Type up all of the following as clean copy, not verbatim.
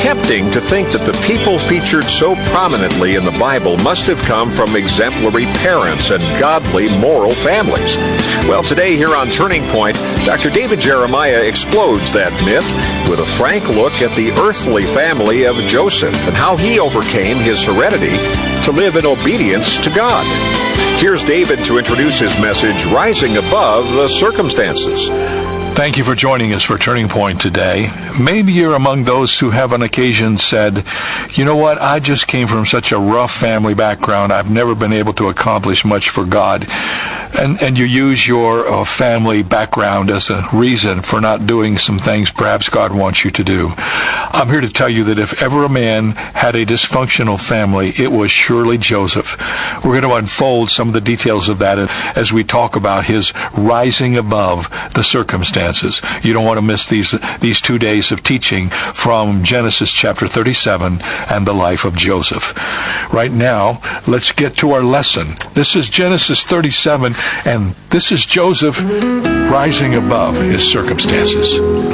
tempting to think that the people featured so prominently in the Bible must have come from exemplary parents and godly, moral families. Well, today here on Turning Point, Dr. David Jeremiah explodes that myth with a frank look at the earthly family of Joseph and how he overcame his heredity to live in obedience to God. Here's David to introduce his message, Rising Above the Circumstances. Thank you for joining us for Turning Point today. Maybe you're among those who have on occasion said, you know what, I just came from such a rough family background, I've never been able to accomplish much for God. And you use your family background as a reason for not doing some things perhaps God wants you to do. I'm here to tell you that if ever a man had a dysfunctional family, it was surely Joseph. We're going to unfold some of the details of that as we talk about his rising above the circumstances. You don't want to miss these 2 days of teaching from Genesis chapter 37 and the life of Joseph. Right now, let's get to our lesson. This is Genesis 37, and this is Joseph rising above his circumstances.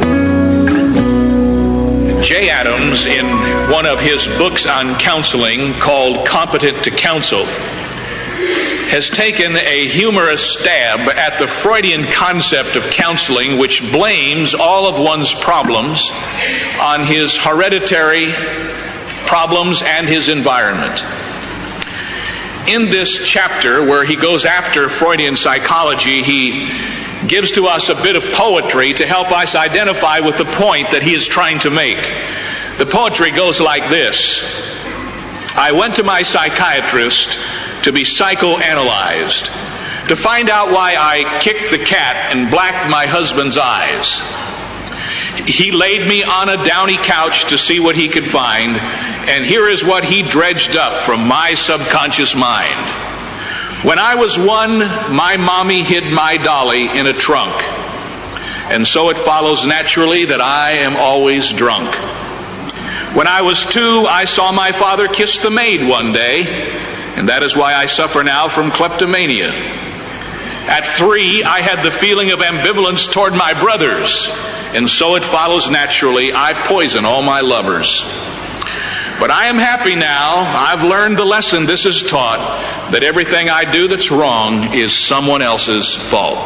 Jay Adams, in one of his books on counseling called Competent to Counsel, has taken a humorous stab at the Freudian concept of counseling, which blames all of one's problems on his hereditary problems and his environment. In this chapter, where he goes after Freudian psychology, he gives to us a bit of poetry to help us identify with the point that he is trying to make. The poetry goes like this: I went to my psychiatrist to be psychoanalyzed, to find out why I kicked the cat and blacked my husband's eyes. He laid me on a downy couch to see what he could find, and here is what he dredged up from my subconscious mind. When I was 1, my mommy hid my dolly in a trunk, and so it follows naturally that I am always drunk. When I was 2, I saw my father kiss the maid one day, and that is why I suffer now from kleptomania. At 3, I had the feeling of ambivalence toward my brothers, and so it follows naturally I poison all my lovers. But I am happy now. I've learned the lesson this has taught, that everything I do that's wrong is someone else's fault.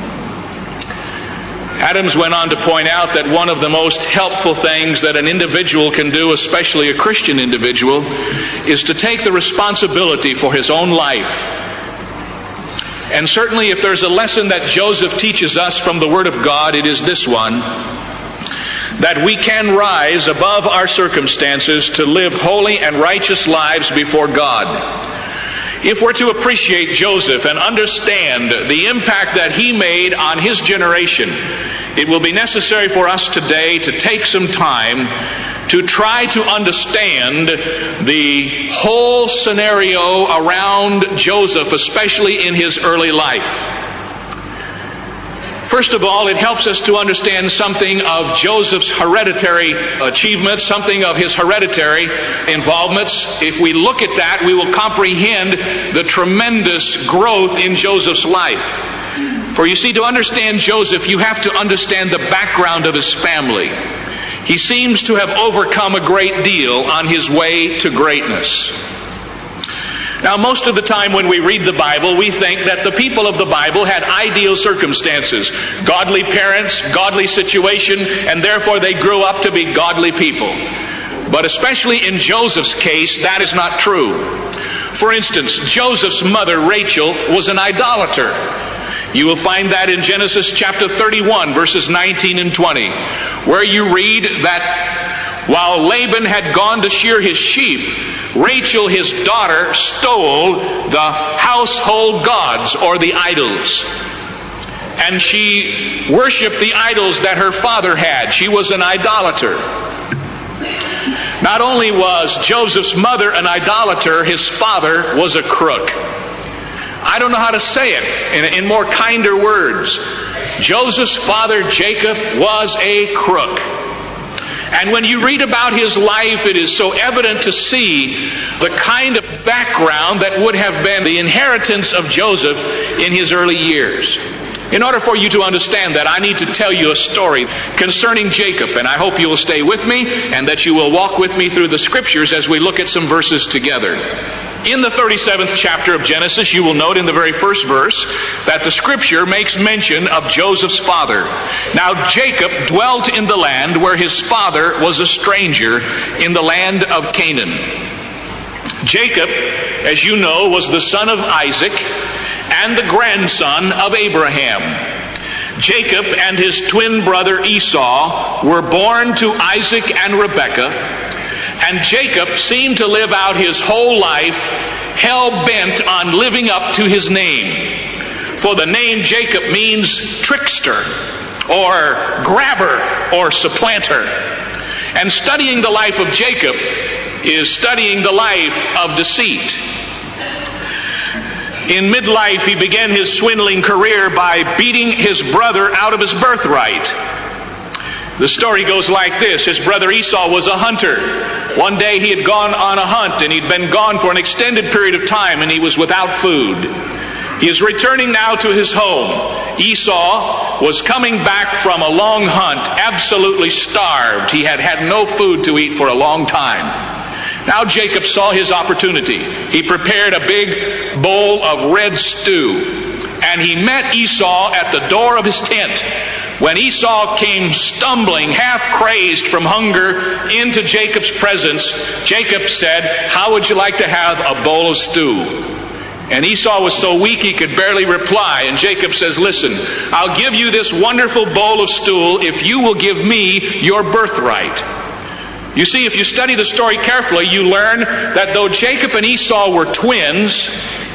Adams went on to point out that one of the most helpful things that an individual can do, especially a Christian individual, is to take the responsibility for his own life. And certainly if there's a lesson that Joseph teaches us from the Word of God, it is this one: that we can rise above our circumstances to live holy and righteous lives before God. If we're to appreciate Joseph and understand the impact that he made on his generation, it will be necessary for us today to take some time to try to understand the whole scenario around Joseph, especially in his early life. First of all, it helps us to understand something of Joseph's hereditary achievements, something of his hereditary involvements. If we look at that, we will comprehend the tremendous growth in Joseph's life. For you see, to understand Joseph, you have to understand the background of his family. He seems to have overcome a great deal on his way to greatness. Now, most of the time when we read the Bible, we think that the people of the Bible had ideal circumstances, godly parents, godly situation, and therefore they grew up to be godly people. But especially in Joseph's case, that is not true. For instance, Joseph's mother, Rachel, was an idolater. You will find that in Genesis chapter 31, verses 19 and 20, where you read that while Laban had gone to shear his sheep, Rachel, his daughter, stole the household gods, or the idols. And she worshiped the idols that her father had. She was an idolater. Not only was Joseph's mother an idolater, his father was a crook. I don't know how to say it in more kinder words. Joseph's father, Jacob, was a crook. And when you read about his life, it is so evident to see the kind of background that would have been the inheritance of Joseph in his early years. In order for you to understand that, I need to tell you a story concerning Jacob, and I hope you will stay with me and that you will walk with me through the scriptures as we look at some verses together. In the 37th chapter of Genesis, you will note in the very first verse that the scripture makes mention of Joseph's father. Now, Jacob dwelt in the land where his father was a stranger, in the land of Canaan. Jacob, as you know, was the son of Isaac and the grandson of Abraham. Jacob and his twin brother Esau were born to Isaac and Rebekah, and Jacob seemed to live out his whole life hell-bent on living up to his name. For the name Jacob means trickster, or grabber, or supplanter. And studying the life of Jacob is studying the life of deceit. In midlife, he began his swindling career by beating his brother out of his birthright. The story goes like this. His brother Esau was a hunter. One day he had gone on a hunt, and he'd been gone for an extended period of time, and he was without food. He is returning now to his home. Esau was coming back from a long hunt, absolutely starved. He had had no food to eat for a long time. Now Jacob saw his opportunity. He prepared a big bowl of red stew, and he met Esau at the door of his tent. When Esau came stumbling, half crazed from hunger, into Jacob's presence, Jacob said, "How would you like to have a bowl of stew?" And Esau was so weak he could barely reply. And Jacob says, "Listen, I'll give you this wonderful bowl of stew if you will give me your birthright." You see, if you study the story carefully, you learn that though Jacob and Esau were twins,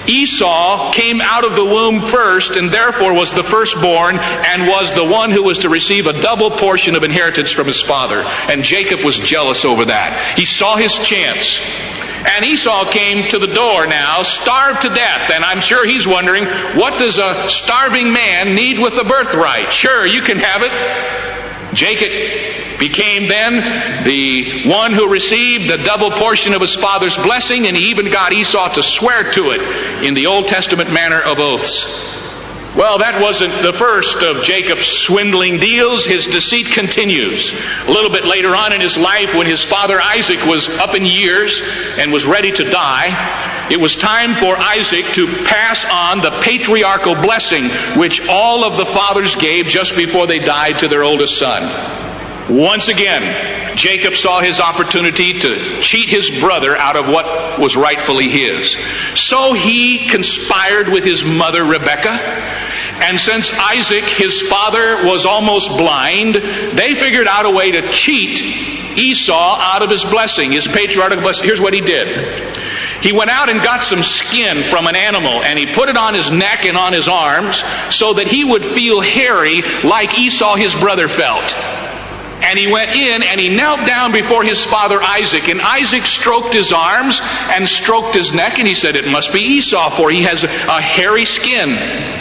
Esau came out of the womb first, and therefore was the firstborn, and was the one who was to receive a double portion of inheritance from his father. And Jacob was jealous over that. He saw his chance. And Esau came to the door now, starved to death. And I'm sure he's wondering, what does a starving man need with a birthright? Sure, you can have it. Jacob became then the one who received the double portion of his father's blessing, and he even got Esau to swear to it in the Old Testament manner of oaths. Well, that wasn't the first of Jacob's swindling deals. His deceit continues. A little bit later on in his life, when his father Isaac was up in years and was ready to die, it was time for Isaac to pass on the patriarchal blessing which all of the fathers gave just before they died to their oldest son. Once again, Jacob saw his opportunity to cheat his brother out of what was rightfully his. So he conspired with his mother Rebekah. And since Isaac, his father, was almost blind, they figured out a way to cheat Esau out of his blessing, his patriarchal blessing. Here's what he did. He went out and got some skin from an animal, and he put it on his neck and on his arms so that he would feel hairy like Esau, his brother, felt. And he went in and he knelt down before his father Isaac. And Isaac stroked his arms and stroked his neck. And he said, "It must be Esau, for he has a hairy skin."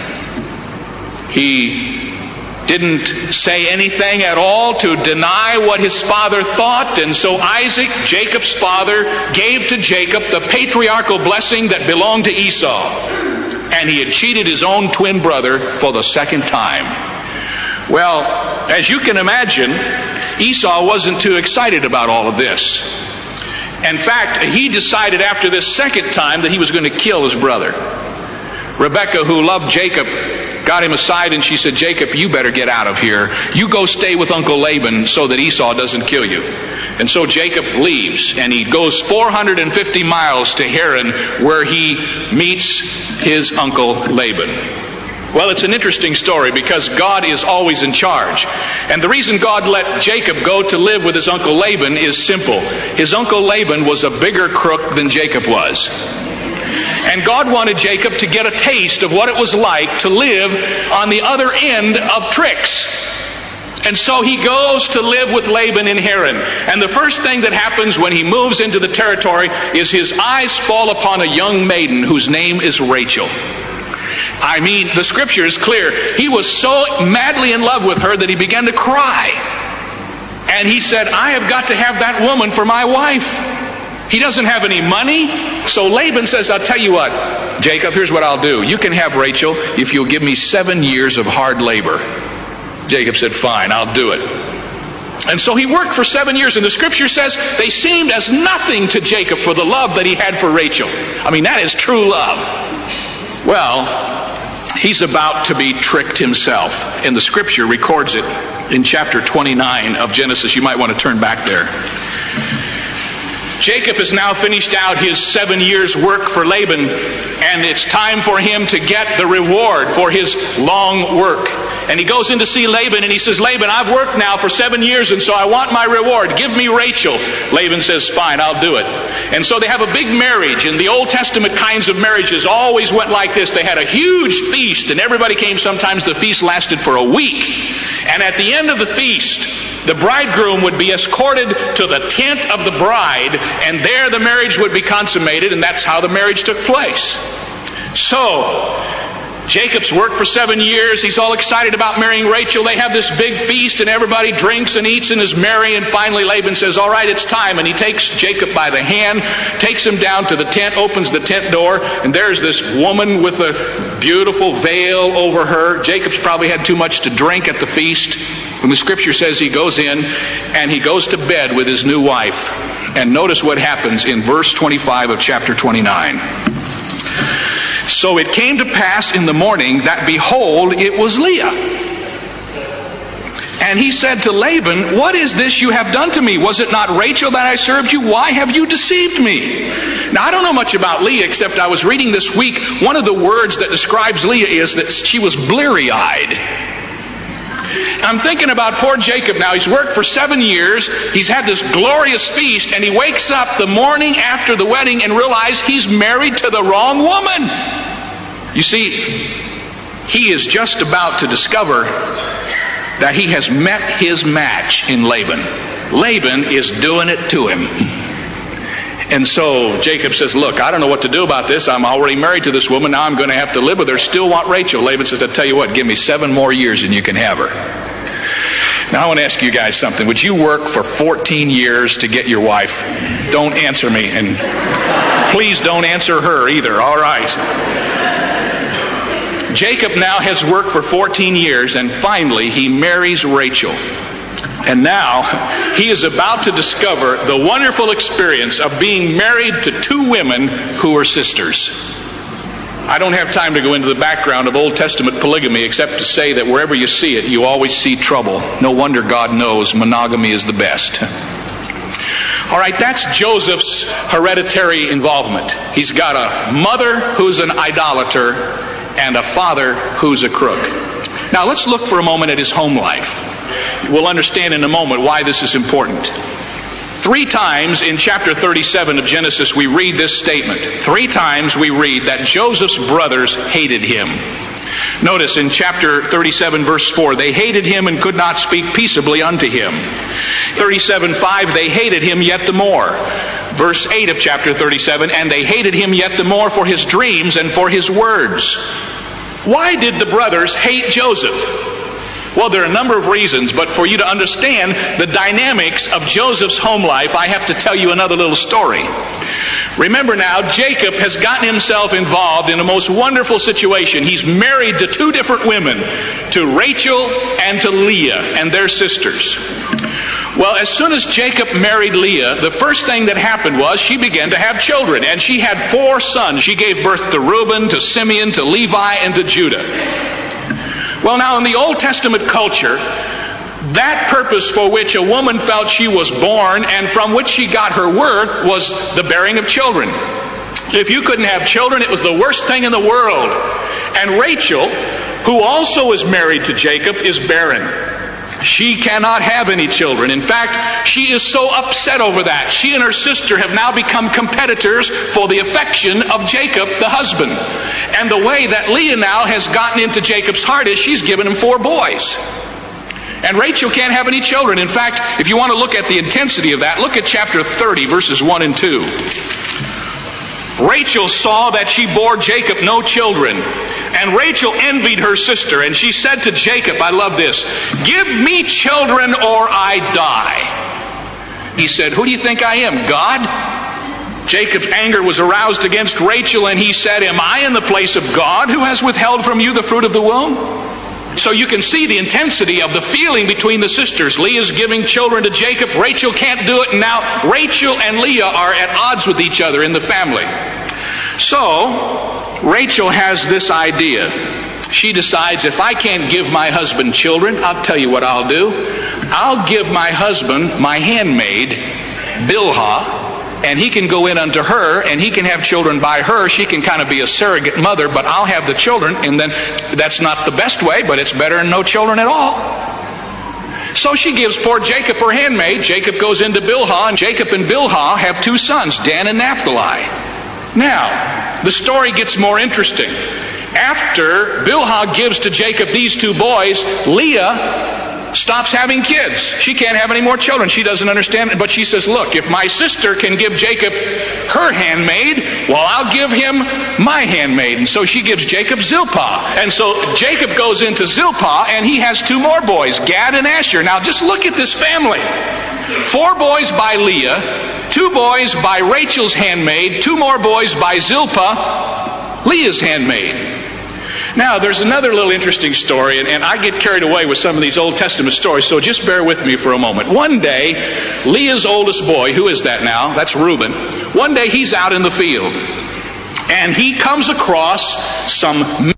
He didn't say anything at all to deny what his father thought. And so Isaac, Jacob's father, gave to Jacob the patriarchal blessing that belonged to Esau. And he had cheated his own twin brother for the second time. Well, as you can imagine, Esau wasn't too excited about all of this. In fact, he decided after this second time that he was going to kill his brother. Rebekah, who loved Jacob, got him aside and she said, "Jacob, you better get out of here. You go stay with Uncle Laban so that Esau doesn't kill you." And so Jacob leaves, and he goes 450 miles to Haran, where he meets his uncle Laban. Well, it's an interesting story because God is always in charge. And the reason God let Jacob go to live with his uncle Laban is simple. His uncle Laban was a bigger crook than Jacob was. And God wanted Jacob to get a taste of what it was like to live on the other end of tricks. And so he goes to live with Laban in Haran. And the first thing that happens when he moves into the territory is his eyes fall upon a young maiden whose name is Rachel. I mean, the scripture is clear. He was so madly in love with her that he began to cry. And he said, "I have got to have that woman for my wife." He doesn't have any money. So Laban says, I'll tell you what, Jacob, here's what I'll do. You can have Rachel if you'll give me 7 years of hard labor. Jacob said, fine, I'll do it. And so he worked for 7 years, and the scripture says they seemed as nothing to Jacob for the love that he had for Rachel. I mean, that is true love. Well, he's about to be tricked himself, and the scripture records it in chapter 29 of Genesis. You might want to turn back there. Jacob has now finished out his 7 years' work for Laban, and it's time for him to get the reward for his long work. And he goes in to see Laban, and he says, Laban, I've worked now for 7 years, and so I want my reward. Give me Rachel. Laban says, fine, I'll do it. And so they have a big marriage, and the Old Testament kinds of marriages always went like this. They had a huge feast, and everybody came. Sometimes the feast lasted for a week. And at the end of the feast, the bridegroom would be escorted to the tent of the bride, and there the marriage would be consummated, and that's how the marriage took place. So Jacob's worked for 7 years. He's all excited about marrying Rachel. They have this big feast, and everybody drinks and eats and is merry. And finally Laban says, all right, it's time. And he takes Jacob by the hand, takes him down to the tent, opens the tent door, and there's this woman with a beautiful veil over her. Jacob's probably had too much to drink at the feast. And the scripture says he goes in and he goes to bed with his new wife. And notice what happens in verse 25 of chapter 29. So it came to pass in the morning that, behold, it was Leah. And he said to Laban, what is this you have done to me? Was it not Rachel that I served you? Why have you deceived me? Now, I don't know much about Leah, except I was reading this week, one of the words that describes Leah is that she was bleary-eyed. I'm thinking about poor Jacob now. He's worked for 7 years. He's had this glorious feast, and he wakes up the morning after the wedding and realizes he's married to the wrong woman. You see, he is just about to discover that he has met his match in Laban. Laban is doing it to him. And so Jacob says, look, I don't know what to do about this. I'm already married to this woman. Now I'm going to have to live with her. Still want Rachel. Laban says, I'll tell you what, give me 7 more years and you can have her. Now I want to ask you guys something. Would you work for 14 years to get your wife? Don't answer me, and please don't answer her either. All right. Jacob now has worked for 14 years, and finally he marries Rachel. And now he is about to discover the wonderful experience of being married to 2 women who are sisters. I don't have time to go into the background of Old Testament polygamy, except to say that wherever you see it, you always see trouble. No wonder God knows monogamy is the best. All right, that's Joseph's hereditary involvement. He's got a mother who's an idolater and a father who's a crook. Now let's look for a moment at his home life. We'll understand in a moment why this is important. 3 times in chapter 37 of Genesis we read this statement. 3 times we read that Joseph's brothers hated him. Notice in chapter 37 verse 4, they hated him and could not speak peaceably unto him. 37:5, they hated him yet the more. Verse 8 of chapter 37, and they hated him yet the more for his dreams and for his words. Why did the brothers hate Joseph? Well, there are a number of reasons, but for you to understand the dynamics of Joseph's home life, I have to tell you another little story. Remember now, Jacob has gotten himself involved in a most wonderful situation. He's married to 2 different women, to Rachel and to Leah, and their sisters. Well, as soon as Jacob married Leah, the first thing that happened was she began to have children, and she had 4 sons. She gave birth to Reuben, to Simeon, to Levi, and to Judah. Well, now in the Old Testament culture, that purpose for which a woman felt she was born and from which she got her worth was the bearing of children. If you couldn't have children, it was the worst thing in the world. And Rachel, who also is married to Jacob, is barren. She cannot have any children. In fact, she is so upset over that. She and her sister have now become competitors for the affection of Jacob, the husband. And the way that Leah now has gotten into Jacob's heart is she's given him 4 boys. And Rachel can't have any children. In fact, if you want to look at the intensity of that, look at chapter 30, verses 1 and 2. Rachel saw that she bore Jacob no children, and Rachel envied her sister, and she said to Jacob, I love this, give me children or I die. He said, who do you think I am, God? Jacob's anger was aroused against Rachel, and he said, am I in the place of God who has withheld from you the fruit of the womb? So you can see the intensity of the feeling between the sisters. Leah's giving children to Jacob. Rachel can't do it, and now Rachel and Leah are at odds with each other in the family. So Rachel has this idea. She decides, if I can't give my husband children, I'll tell you what I'll do. I'll give my husband my handmaid, Bilhah, and he can go in unto her, and he can have children by her. She can kind of be a surrogate mother, but I'll have the children, and then that's not the best way, but it's better than no children at all. So she gives poor Jacob her handmaid. Jacob goes into Bilhah, and Jacob and Bilhah have 2 sons, Dan and Naphtali. Now, the story gets more interesting. After Bilhah gives to Jacob these 2 boys, Leah stops having kids. She can't have any more children. She doesn't understand it, but she says, look, if my sister can give Jacob her handmaid, well, I'll give him my handmaid. And so she gives Jacob Zilpah. And so Jacob goes into Zilpah, and he has 2 more boys, Gad and Asher. Now just look at this family. 4 boys by Leah, 2 boys by Rachel's handmaid, 2 more boys by Zilpah, Leah's handmaid. Now, there's another little interesting story, and I get carried away with some of these Old Testament stories, so just bear with me for a moment. One day, Leah's oldest boy, who is that now? That's Reuben. One day, he's out in the field, and he comes across some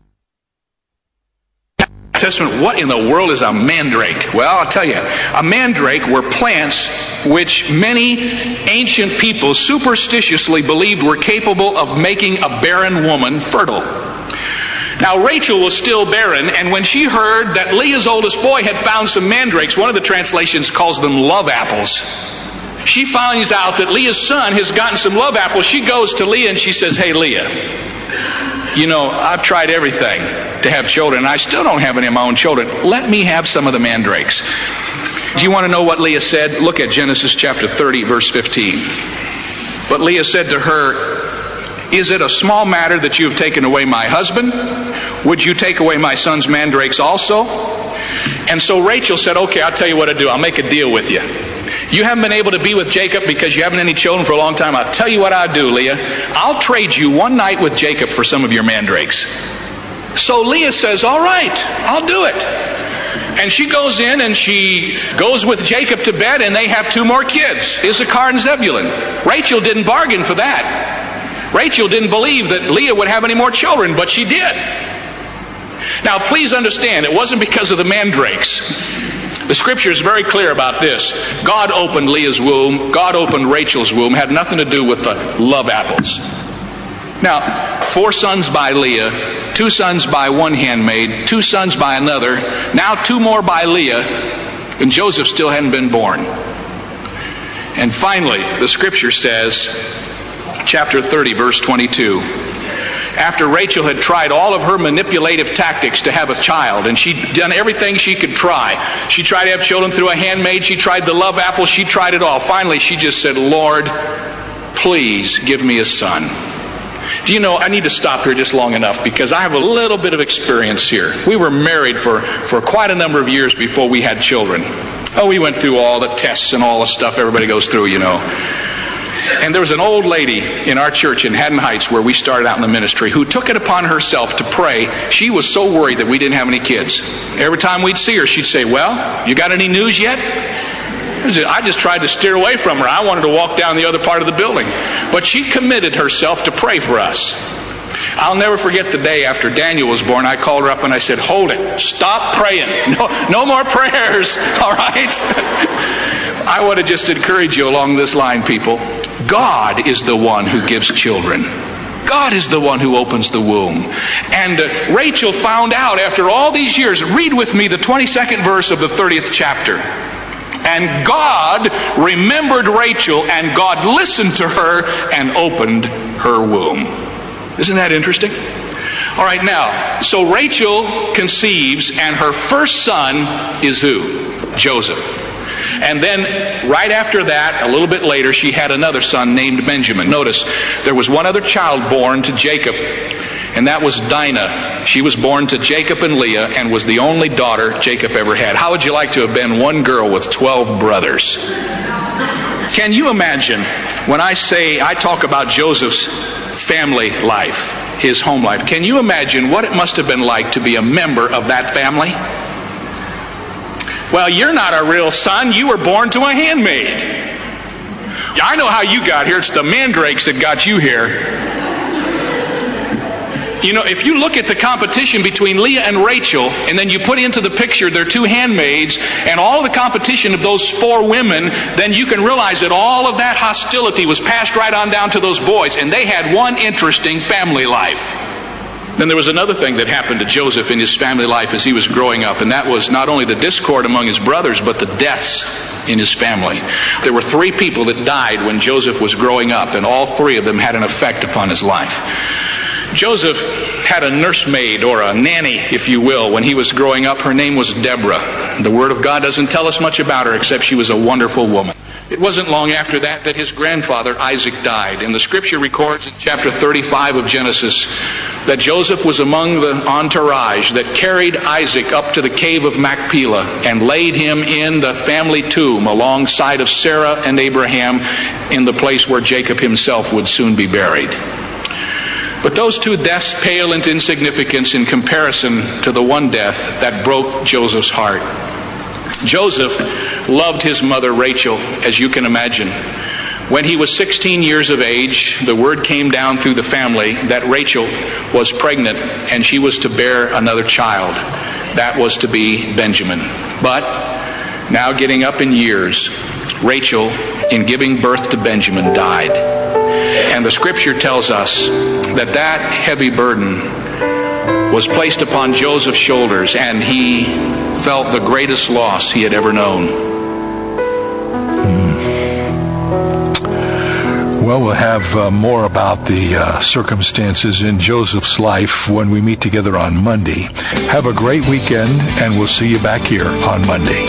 Testament. What in the world is a mandrake? Well, I'll tell you, a mandrake were plants which many ancient people superstitiously believed were capable of making a barren woman fertile. Now, Rachel was still barren, and when she heard that Leah's oldest boy had found some mandrakes, one of the translations calls them love apples. She finds out that Leah's son has gotten some love apples. She goes to Leah and she says, hey, Leah, you know, I've tried everything to have children, and I still don't have any of my own children. Let me have some of the mandrakes. Do you want to know what Leah said? Look at Genesis chapter 30, verse 15. But Leah said to her, is it a small matter that you have taken away my husband? Would you take away my son's mandrakes also? And so Rachel said, okay, I'll tell you what to do. I'll make a deal with you. You haven't been able to be with Jacob because you haven't any children for a long time. I'll tell you what I'll do, Leah. I'll trade you one night with Jacob for some of your mandrakes. So Leah says, all right, I'll do it. And she goes in and she goes with Jacob to bed, and they have 2 more kids, Issachar and Zebulun. Rachel didn't bargain for that. Rachel didn't believe that Leah would have any more children, but she did. Now, please understand, it wasn't because of the mandrakes. The scripture is very clear about this. God opened Leah's womb. God opened Rachel's womb. It had nothing to do with the love apples. Now, 4 sons by Leah, 2 sons by one handmaid, 2 sons by another, now 2 more by Leah, and Joseph still hadn't been born. And finally, the scripture says, chapter 30, verse 22. After Rachel had tried all of her manipulative tactics to have a child, and she'd done everything she could try. She tried to have children through a handmaid. She tried the love apple. She tried it all. Finally, she just said, Lord, please give me a son. Do you know, I need to stop here just long enough because I have a little bit of experience here. We were married for quite a number of years before we had children. Oh, we went through all the tests and all the stuff everybody goes through, you know. And there was an old lady in our church in Haddon Heights where we started out in the ministry who took it upon herself to pray. She was so worried that we didn't have any kids. Every time we'd see her, she'd say, well, you got any news yet? I just tried to steer away from her. I wanted to walk down the other part of the building. But she committed herself to pray for us. I'll never forget the day after Daniel was born. I called her up and I said, hold it. Stop praying. No more prayers. All right? I want to just encourage you along this line, people. God is the one who gives children. God is the one who opens the womb. And Rachel found out after all these years. Read with me the 22nd verse of the 30th chapter. And God remembered Rachel, and God listened to her and opened her womb. Isn't that interesting? All right, now, so Rachel conceives, and her first son is who? Joseph. And then right after that, a little bit later, she had another son named Benjamin. Notice, there was one other child born to Jacob, and that was Dinah. She was born to Jacob and Leah and was the only daughter Jacob ever had. How would you like to have been one girl with 12 brothers? Can you imagine when I talk about Joseph's family life, his home life, can you imagine what it must have been like to be a member of that family? Well, you're not a real son. You were born to a handmaid. I know how you got here. It's the mandrakes that got you here. You know, if you look at the competition between Leah and Rachel, and then you put into the picture their two handmaids, and all the competition of those four women, then you can realize that all of that hostility was passed right on down to those boys, and they had one interesting family life. Then there was another thing that happened to Joseph in his family life as he was growing up, and that was not only the discord among his brothers, but the deaths in his family. There were 3 people that died when Joseph was growing up, and all 3 of them had an effect upon his life. Joseph had a nursemaid, or a nanny, if you will, when he was growing up. Her name was Deborah. The Word of God doesn't tell us much about her, except she was a wonderful woman. It wasn't long after that his grandfather Isaac died, and the Scripture records in chapter 35 of Genesis that Joseph was among the entourage that carried Isaac up to the cave of Machpelah and laid him in the family tomb alongside of Sarah and Abraham in the place where Jacob himself would soon be buried. But those 2 deaths pale into insignificance in comparison to the one death that broke Joseph's heart. Joseph loved his mother Rachel, as you can imagine. When he was 16 years of age, the word came down through the family that Rachel was pregnant and she was to bear another child. That was to be Benjamin. But now getting up in years, Rachel, in giving birth to Benjamin, died. And the Scripture tells us that heavy burden was placed upon Joseph's shoulders, and he felt the greatest loss he had ever known. Well, we'll have more about the circumstances in Joseph's life when we meet together on Monday. Have a great weekend, and we'll see you back here on Monday.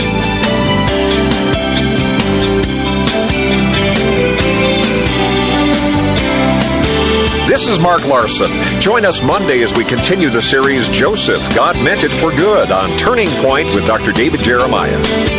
This is Mark Larson. Join us Monday as we continue the series Joseph, God Meant It for Good on Turning Point with Dr. David Jeremiah.